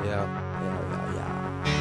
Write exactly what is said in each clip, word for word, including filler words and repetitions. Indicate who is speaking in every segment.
Speaker 1: Yeah, yeah, yeah, yeah.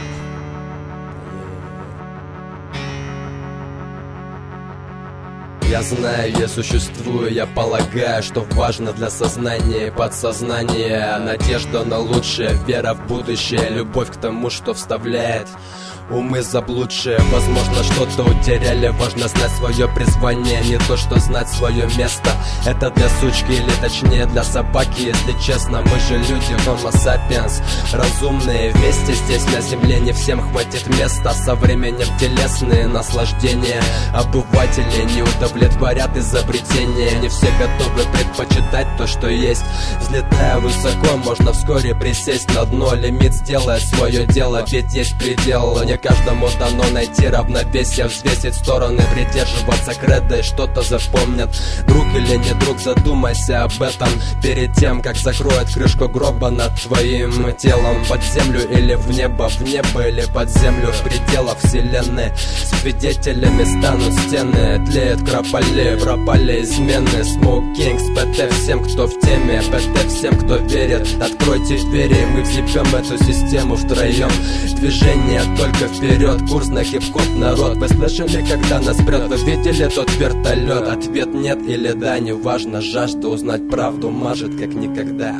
Speaker 1: Я знаю, я существую, я полагаю, что важно для сознания и подсознания. Надежда на лучшее, вера в будущее, любовь к тому, что вставляет умы заблудшие. Возможно, что-то утеряли, важно знать свое призвание, не то, что знать свое место. Это для сучки или точнее для собаки, если честно. Мы же люди, homo sapiens, разумные. Вместе здесь на земле не всем хватит места. Со временем телесные наслаждения обыватели не удовлетворят изобретения. Не все готовы предпочитать то, что есть. Взлетая высоко, можно вскоре присесть на дно. Лимит сделает свое дело, ведь есть предел. Не каждому дано найти равновесие, взвесить стороны, придерживаться кредо и что-то запомнят. Друг или не друг, задумайся об этом перед тем, как закроет крышку гроба над твоим телом. Под землю или в небо, в небо или под землю, в пределах вселенной. Свидетелями станут стены, тлеют крополи, пропали измены. Smoke Kings, ПТ всем, кто в теме, ПТ всем, кто верит. Откройте двери, мы взъебем эту систему втроем. Движение только вперед, курс на хип-хоп, народ. Вы слышали, когда нас прет? Вы видели тот вертолет? Ответ нет или да, неважно. Жажда узнать правду мажет как никогда.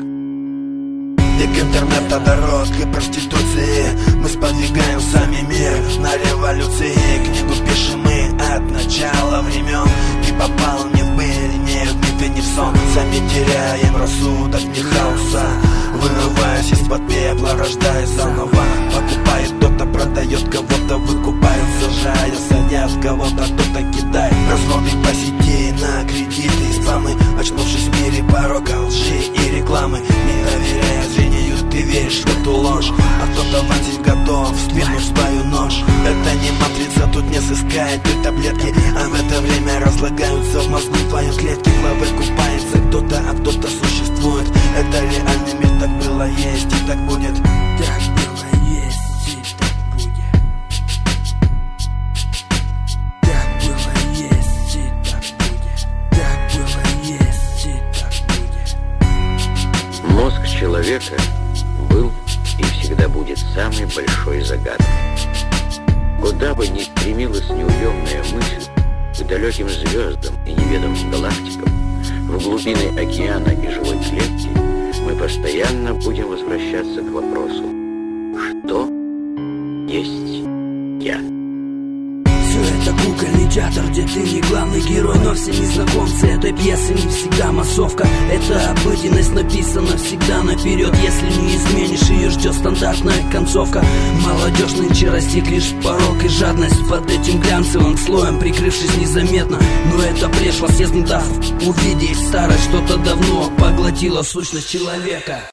Speaker 2: И к интернету дорог, к проституции мы сподвигаем сами мир на революции. Книгу пишем мы от начала времен. Ты попал не в быль, не в миф и не в сон. Сами теряем рассудок, не хаоса. Вырываясь из-под пепла, рождаясь заново. Покупает кто-то, продает кого-то, выкупает, сажая, садят кого-то, кто-то кидает. Разводы по сети на кредиты и спамы. Очнувшись в мире порока, лжи и рекламы. Не доверяя зрению, ты веришь в эту ложь. А кто-то вонзить готов в спину свою нож. Это не матрица, тут не сыскает той таблетки. А в это время разлагаются в мозгу твои клетки. Главы купается кто-то, а кто-то существует. Это реальный мир, так было, есть и так будет.
Speaker 3: Так было, есть и так будет. Так было, есть и так будет. Так было, есть и так будет.
Speaker 4: Мозг человека был и всегда будет самой большой загадкой. Куда бы ни стремилась неуемная мысль, к далеким звездам и неведомым галактикам, в глубины океана и живой клетки, мы постоянно будем возвращаться к вопросу: что есть я?
Speaker 3: Все это кукольный театр, где ты не главный герой, но все незнакомцы этой пьесы не всегда массовка. Это обыденность написана всегда наперед. Если не изменишь ее, ждет стандартная концовка. Молодежь нынче растит лишь порок и жадность под этим глянцевым слоем, прикрывшись незаметно. Но это пришло, съездный дав увидеть старость, что-то давно поглотило сущность человека.